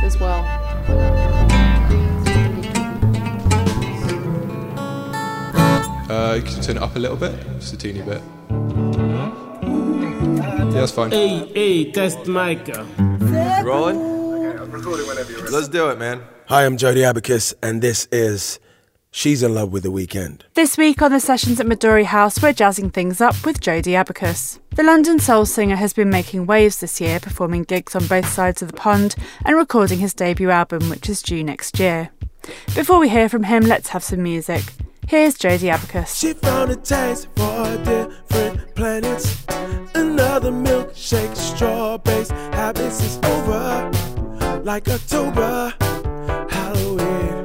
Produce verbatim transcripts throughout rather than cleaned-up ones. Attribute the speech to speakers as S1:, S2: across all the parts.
S1: as well.
S2: Uh, you can turn it up a little bit, just a teeny bit. Yeah, that's fine.
S3: Hey, hey, test mic.
S4: Rolling? Okay, I'm recording whenever you're ready. Let's do it, man.
S5: Hi, I'm Jody Abacus, and this is She's in Love with the Weekend.
S1: This week on the Sessions at Midori House, we're jazzing things up with Jody Abacus. The London soul singer has been making waves this year, performing gigs on both sides of the pond and recording his debut album, which is due next year. Before we hear from him, let's have some music. Here's Jody Abacus.
S5: She found a taste for different planets. Another milkshake, straw-based habits is over. Like October, Halloween.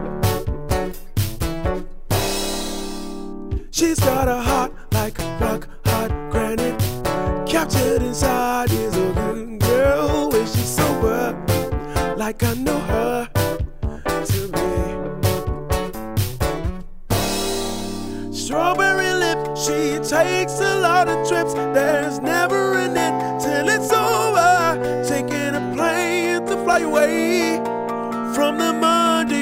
S5: She's got a heart like rock hard granite. Captured inside is a good girl when she's sober. Like I know her to be. Strawberry lip, she takes a lot of trips. There's never an end till it's over. Taking a plane to fly away from the Monday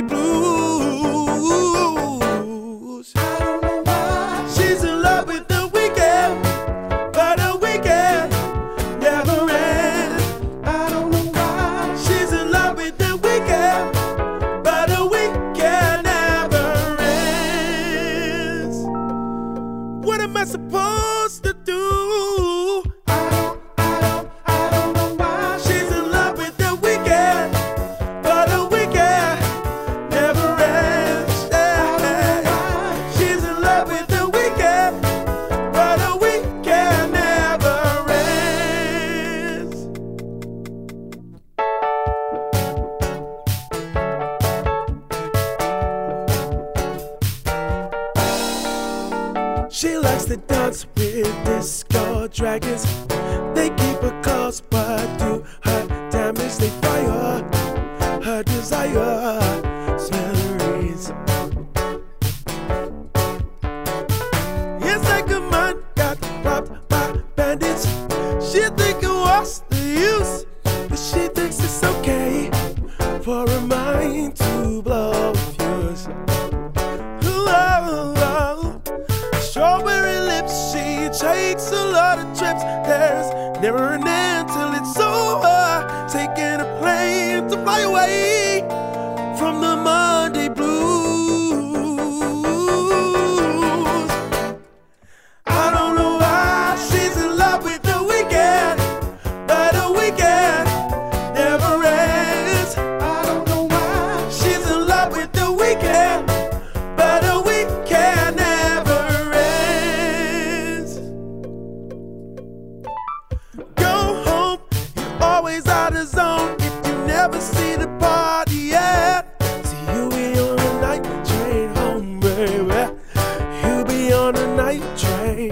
S5: blues. I don't know why she's in love with the weekend, but the weekend never ends. I don't know why she's in love with the weekend, but the weekend never ends. What am I supposed to do? She likes to dance with disco dragons. They keep her close but do her damage. They fire her desire. Smithereens. It's like a man got robbed by bandits. She think it was the use, but she thinks it's okay for a mind to blow a fuse. Ooh, strawberry lips, she takes a lot of trips. There's never an end till it's over. Taking a plane to fly away from the Monday blues. I don't know why she's in love with the weekend, but the weekend never ends. I don't know why she's in love with the weekend, but the weekend never ends. Go home, you're always out of zone if you never see the party yet. See, you be on the night train home, baby. You be on the night train.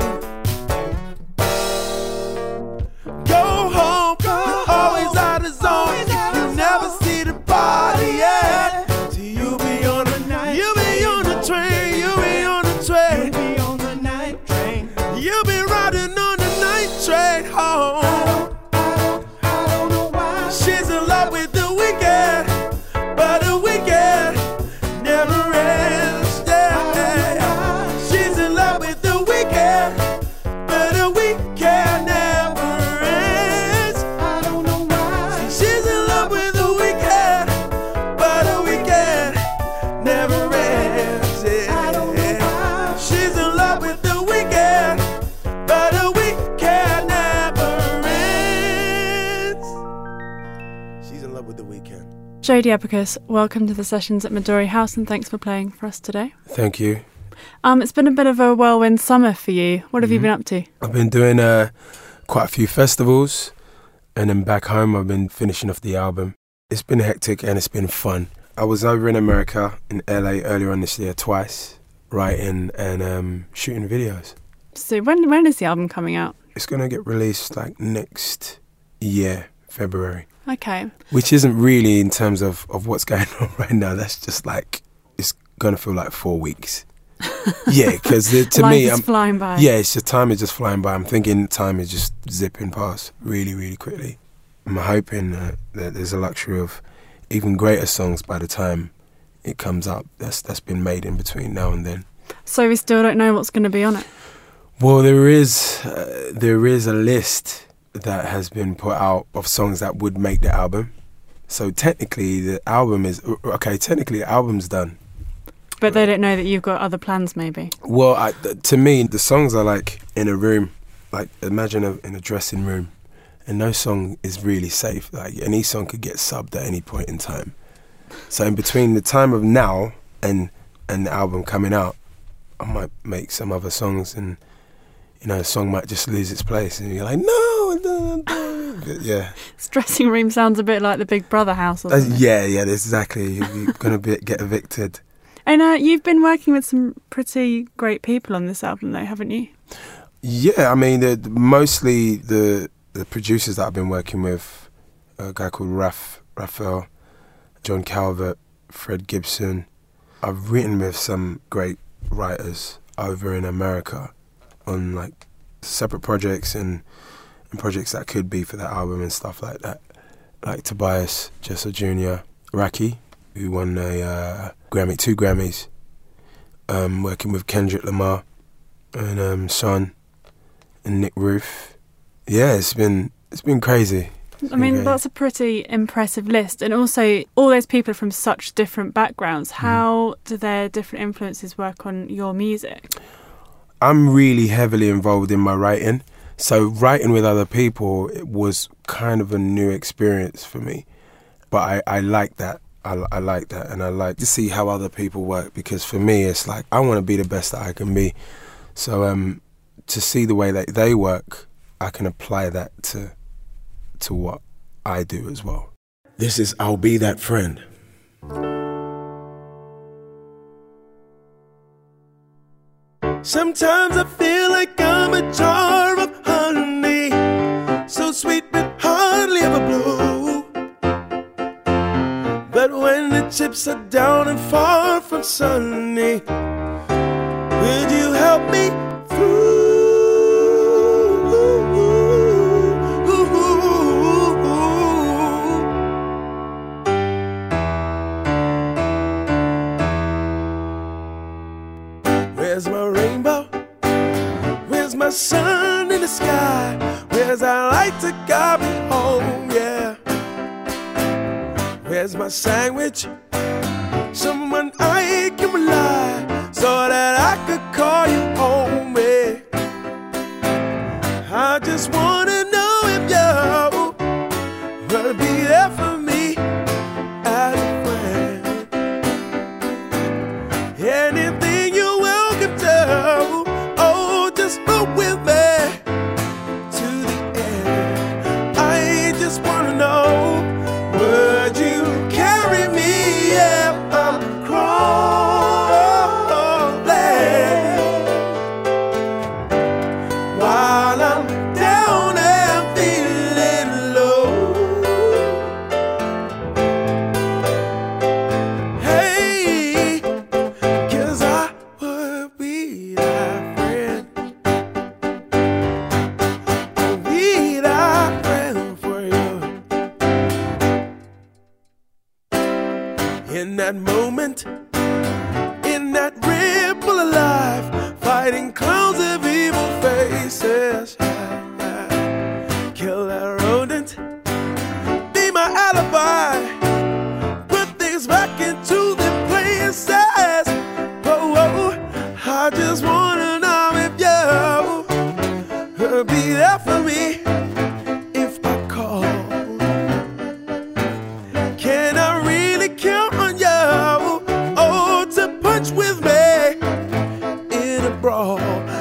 S5: Go home, you're always out of zone if you never see the party yet. See, you be on the night, you be on the train, you be on the train, you be on the night train, you be riding on the night train home. I don't, I don't know why she's in love with the weekend, but the weekend never ends. Yeah, she's in love with the weekend, but the weekend never ends. I don't know why she's in love with the weekend, but the weekend never ends. Yeah. I don't know why she's in love with the weekend, but the weekend never ends. She's in love with the weekend.
S1: Jody Abacus, welcome to the Sessions at Midori House and thanks for playing for us today.
S5: Thank you.
S1: Um, it's been a bit of a whirlwind summer for you. What have mm-hmm. you been up to?
S5: I've been doing uh, quite a few festivals, and then back home I've been finishing off the album. It's been hectic and it's been fun. I was over in America, in L A earlier on this year twice, writing and um, shooting videos.
S1: So when when is the album coming out?
S5: It's going to get released like next year, February.
S1: Okay.
S5: Which isn't really in terms of, of what's going on right now. That's just like, it's going to feel like four weeks. Yeah, because to
S1: Life
S5: me,
S1: is
S5: I'm
S1: flying by.
S5: Yeah, it's just time is just flying by. I'm thinking time is just zipping past really, really quickly. I'm hoping uh, that there's a luxury of
S6: even greater songs by the time it comes up. That's that's been made in between now and then.
S1: So we still don't know what's going to be on it?
S6: Well, there is uh, there is a list that has been put out of songs that would make the album. So technically the album is, okay, technically the album's done.
S1: But they don't know that you've got other plans, maybe?
S6: Well, I, to me, the songs are like in a room. Like, imagine a, in a dressing room. And no song is really safe. Like, any song could get subbed at any point in time. So in between the time of now and and the album coming out, I might make some other songs, and, you know, a song might just lose its place. And you're like, no! But yeah.
S1: This dressing room sounds a bit like the Big Brother house, doesn't
S6: uh,
S1: it?
S6: Yeah, yeah, exactly. You're going to get evicted.
S1: And uh, you've been working with some pretty great people on this album, though, haven't you?
S6: Yeah, I mean, the, the, mostly the the producers that I've been working with, a guy called Raph, Raphael, John Calvert, Fred Gibson. I've written with some great writers over in America on like separate projects and, and projects that could be for that album and stuff like that. Like Tobias Jesser Junior, Raki, who won a uh, Grammy, two Grammys, um, working with Kendrick Lamar and um, Sean and Nick Roof. Yeah, it's been it's been crazy. It's
S1: I mean,
S6: been
S1: that's a pretty impressive list. And also, all those people are from such different backgrounds. How mm. do their different influences work on your music?
S6: I'm really heavily involved in my writing. So writing with other people, it was kind of a new experience for me. But I, I like that. I, I like that. And I like to see how other people work. Because for me, it's like, I want to be the best that I can be. So um, to see the way that they work, I can apply that to to what I do as well. This is I'll Be That Friend.
S5: Sometimes I feel like I'm a jar of honey, so sweet but hardly ever blue. But when the chips are down and far from sunny, would you help me through? Where's my rainbow? Where's my sun in the sky? Where's our light to guide me home, yeah? Where's my sandwich? Someone I can rely, so that I could call you home, yeah. I just wanna know if you will be there for me as a friend. Anything you welcome to, oh, just go with me to the end. I just wanna know, would you carry me if I'm crawling while I'm down and feeling low? Hey, 'cause I would be that friend, be that friend for you. In that moment, in that ripple of life, fighting clouds of evil faces, yeah, yeah. Kill that rodent, be my alibi, put things back into their places. Whoa, whoa, I just wanna know if you will be there for me if I call. Can I really count on you, oh, to punch with me in a brawl?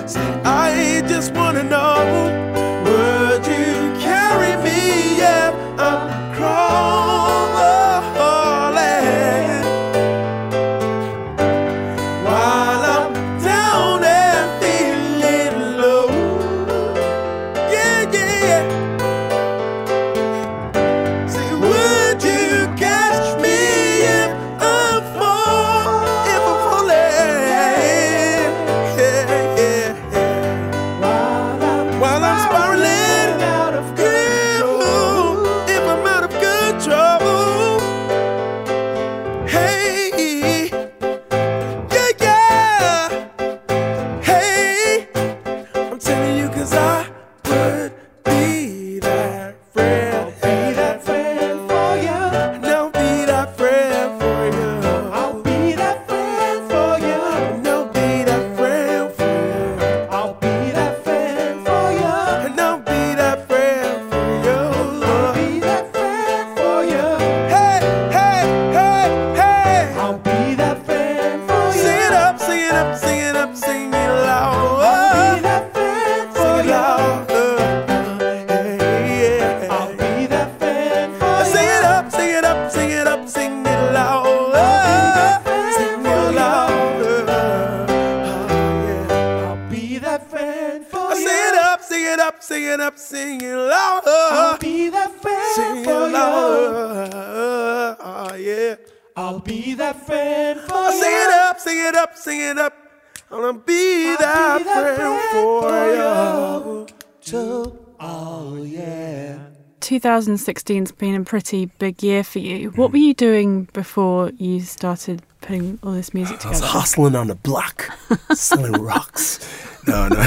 S5: be that friend for
S6: Oh,
S5: you.
S6: sing it up, sing it up, sing it up. I wanna be
S5: I'll
S6: that
S5: be that
S6: friend for you.
S5: So, oh yeah.
S1: twenty sixteen's been a pretty big year for you. What were you doing before you started putting all this music
S6: I was
S1: together?
S6: hustling on the block, selling rocks. No, no.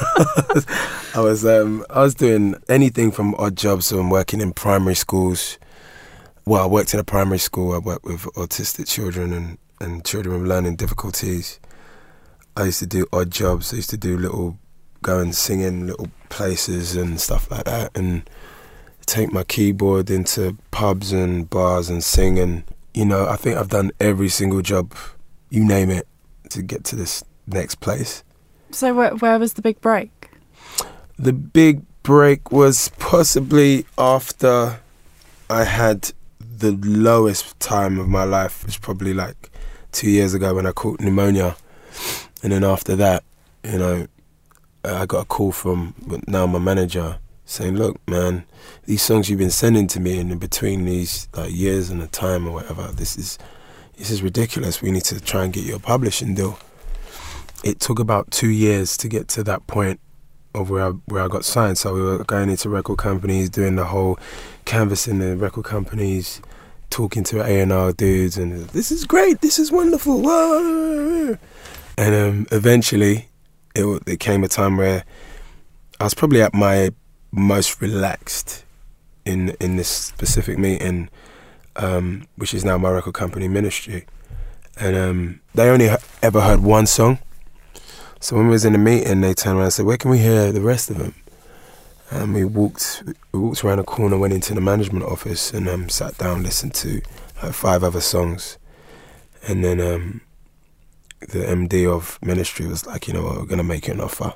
S6: I was um, I was doing anything from odd jobs. So I'm working in primary schools. Well, I worked in a primary school. I worked with autistic children and, and children with learning difficulties. I used to do odd jobs. I used to do little, go and sing in little places and stuff like that, and take my keyboard into pubs and bars and sing. And, you know, I think I've done every single job, you name it, to get to this next place.
S1: So where, where was the big break?
S6: The big break was possibly after I had the lowest time of my life. It was probably like two years ago when I caught pneumonia. And then after that, you know, I got a call from now my manager saying, look, man, these songs you've been sending to me and in between these like years and the time or whatever, this is this is ridiculous. We need to try and get you a publishing deal. It took about two years to get to that point of where I, where I got signed. So we were going into record companies, doing the whole canvassing the record companies, talking to A and R dudes, and this is great, this is wonderful. Whoa. And um, eventually, it, it came a time where I was probably at my most relaxed in in this specific meeting, um, which is now my record company Ministry. And um, they only h- ever heard one song. So when we was in the meeting, they turned around and said, where can we hear the rest of them? And we walked we walked around the corner, went into the management office and um, sat down, listened to like five other songs. And then um, the M D of Ministry was like, you know what, we're going to make you an offer.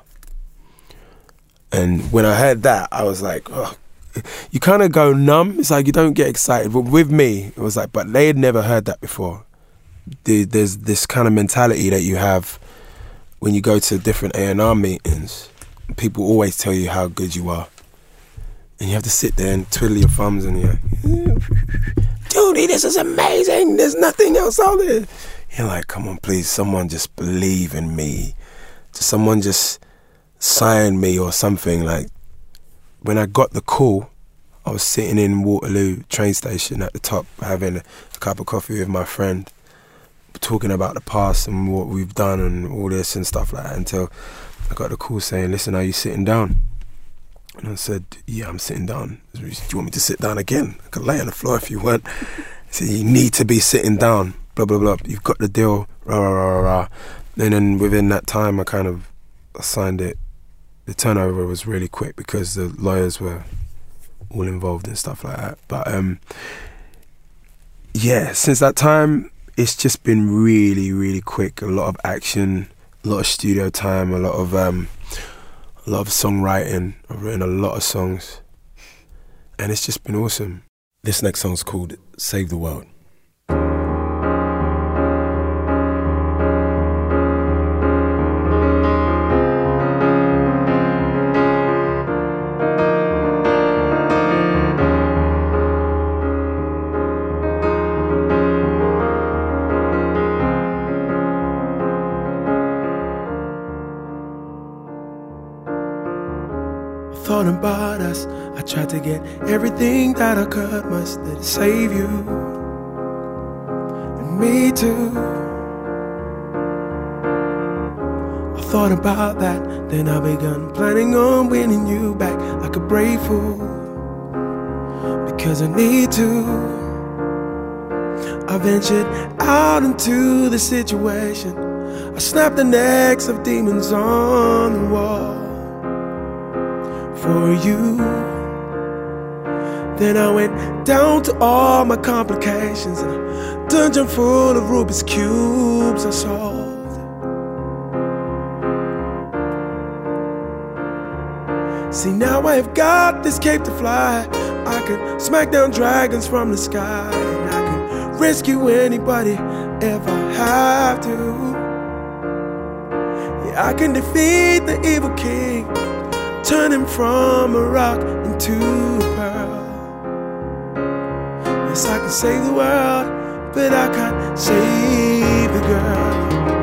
S6: And when I heard that, I was like, oh, you kind of go numb. It's like you don't get excited. But with me, it was like, but they had never heard that before. There's this kind of mentality that you have when you go to different A and R meetings. People always tell you how good you are. And you have to sit there and twiddle your thumbs and you're like, Judy, this is amazing. There's nothing else out there. You're like, come on, please, someone just believe in me. Just someone just sign me or something. Like, when I got the call, I was sitting in Waterloo train station at the top, having a, a cup of coffee with my friend, talking about the past and what we've done and all this and stuff like that, until I got the call saying, listen, are you sitting down? And I said, yeah, I'm sitting down. Do you want me to sit down again? I could lay on the floor if you want. He said, you need to be sitting down, blah, blah, blah. You've got the deal, rah, rah, rah, rah. And then within that time, I kind of signed it. The turnover was really quick because the lawyers were all involved and stuff like that. But um, yeah, since that time, it's just been really, really quick. A lot of action, a lot of studio time, a lot of um, a lot of songwriting. I've written a lot of songs, and it's just been awesome. This next song's called Save the World.
S5: Thought about us, I tried to get everything that I could. Must did it save you and me too. I thought about that, then I begun planning on winning you back like a brave fool, because I need to. I ventured out into the situation, I snapped the necks of demons on the wall for you. Then I went down to all my complications in a dungeon full of Rubik's cubes I solved. See, now I've got this cape to fly. I can smack down dragons from the sky, and I can rescue anybody if I have to. Yeah, I can defeat the evil king, turn him from a rock into a pearl. Yes, I can save the world, but I can't save the girl.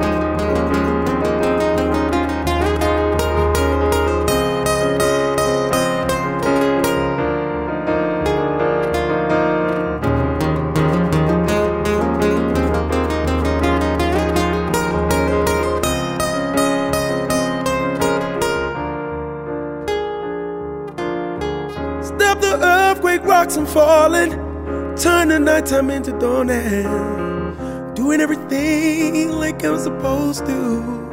S5: Stop the earthquake, rocks and falling. Turn the nighttime into dawning. Doing everything like I'm supposed to.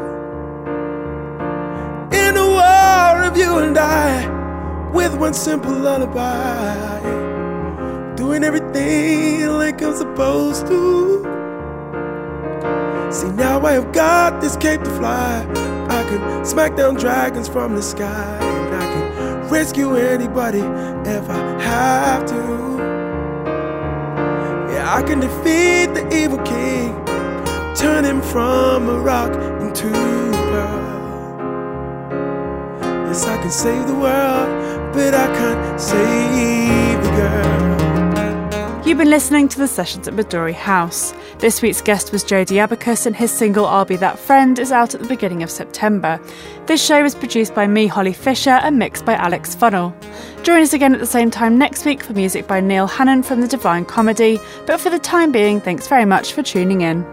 S5: In a war of you and I, with one simple lullaby. Doing everything like I'm supposed to. See, now I have got this cape to fly. I can smack down dragons from the sky. And I can rescue anybody if I have to. Yeah, I can defeat the evil king, turn him from a rock into a pearl. Yes, I can save the world, but I can't save the girl.
S1: You've been listening to the sessions at Midori House. This week's guest was Jody Abacus, and his single I'll Be That Friend is out at the beginning of September. This show was produced by me, Holly Fisher, and mixed by Alex Funnell. Join us again at the same time next week for music by Neil Hannon from The Divine Comedy. But for the time being, thanks very much for tuning in.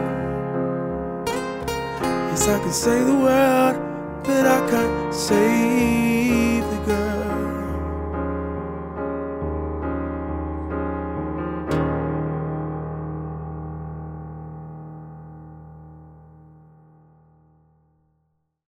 S5: I can say the word, but I can't say